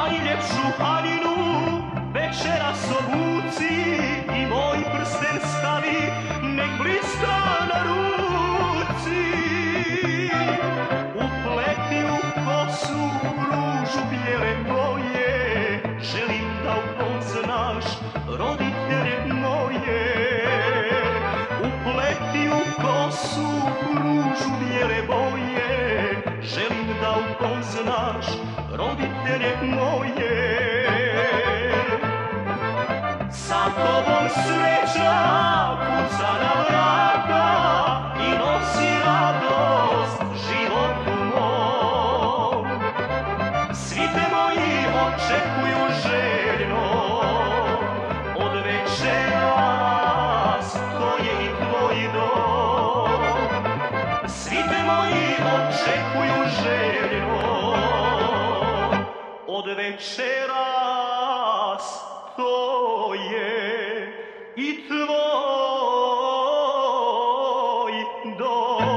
najljepšu haljinu večeras obuci i moj prsten stavi, nek blista na ruci. Upleti u kosu ružu bijele boje, želim da upoznaš roditelje moje. Upleti u kosu ružu bijele boje, želim da upoznaš roditelje moje. Sa tobom sreća kuca na vrata i nosi radost životu mom. Svi te moji očekuju željno od večeras, to je i tvoj dom. Svi te moji očekuju željno od večeras, to je i tvoj dom.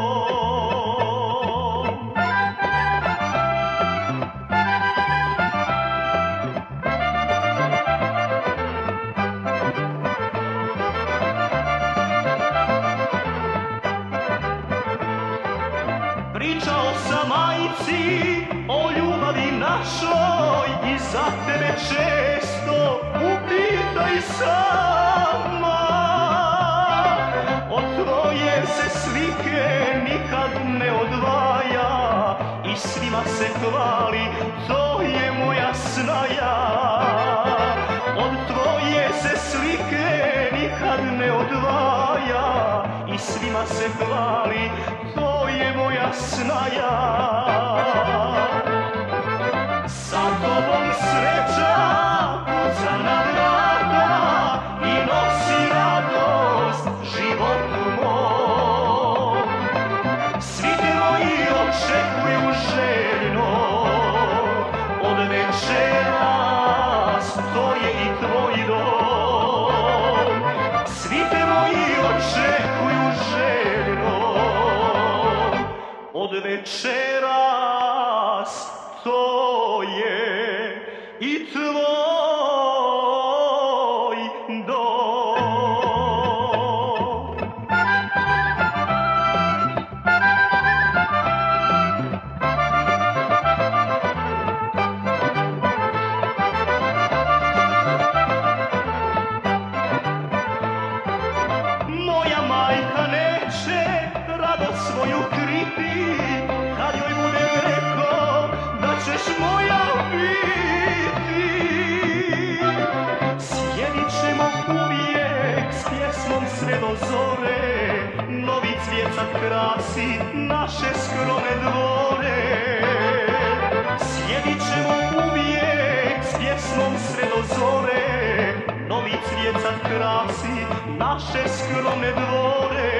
Pričao sam majci o ljubavi našoj i za tebe često upitaj sama. Od tvoje se slike nikad ne odvaja i svima se hvali, to je moja snaja. Od tvoje se slike nikad ne odvaja i svima se hvali, to je moja snaja. Sa tobom sreća kuca na vrata i nosi radost životu mom. Svi te moji očekuju željno od večeras, to je i tvoj dom. Svi te moji očekuju željno od večeras, to je i tvoj dom. Moja majka neće radost svoju kriti, kad joj bude rekao da ćeš moja biti. Sjedit ćemo uvijek s pjesmom sve do zore, novi cvjecat krasi naše skromne dvore. Sjedit ćemo uvijek s pjesmom sve do zore, novi cvjecat krasi naše skromne dvore.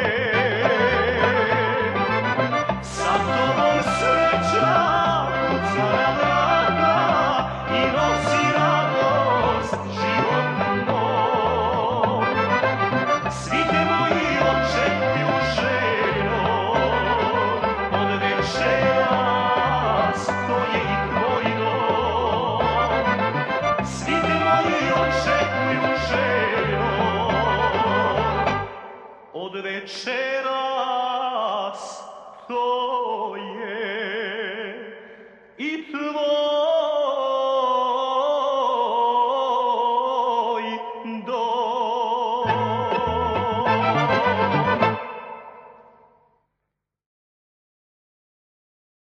Sa tobom sreća kuca na vrata i nosi radost životu mom. Svi te moji očekuju željno od večeras, to je i tvoj dom. Svi te moji očekuju željno od večeras, to je i tvoj